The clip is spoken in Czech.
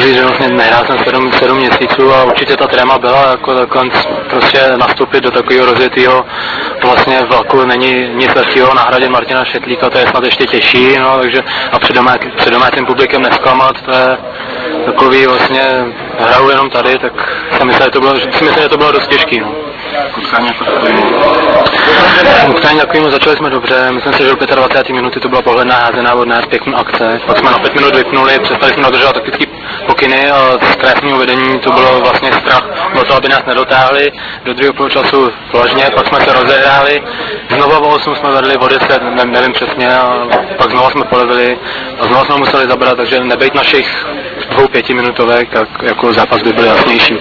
říct, že vlastně nehrál jsem 7 měsíců a určitě ta tréma byla jako dokonce prostě nastoupit do takového rozjetého vlastně vlaku není nic lehkého, nahradit Martina Šetlíka, to je snad ještě těžší, no, takže a před domácím publikem nesklamat, to je takový vlastně, hraju jenom tady, tak si myslím, že to bylo dost těžký, no. Utkání takovýmu začali jsme dobře, myslím si, že do 25. minuty to byla pohledná házená od nás, pěkná akce, pak jsme na 5 minut vypnuli, přestali jsme dodržovat taktický pokyny a z krásného vedení to bylo vlastně strach o to, aby nás nedotáhli do druhého poločasu vlažně, pak jsme se rozehráli, znova o 8 jsme vedli o 10, nevím přesně, a pak znova jsme polevili a znova jsme museli zabrat, takže nebejt našich 2 5 minutovek, tak jako zápas by byl jasnější.